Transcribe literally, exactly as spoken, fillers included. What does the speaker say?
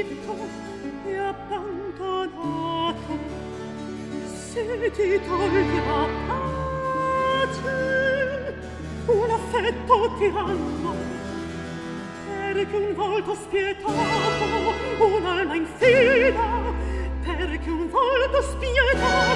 afflitto e abbandonato, se ti toglie la pace un affetto tiranno, perché un volto spietato, un'alma infida, perché un volto spietato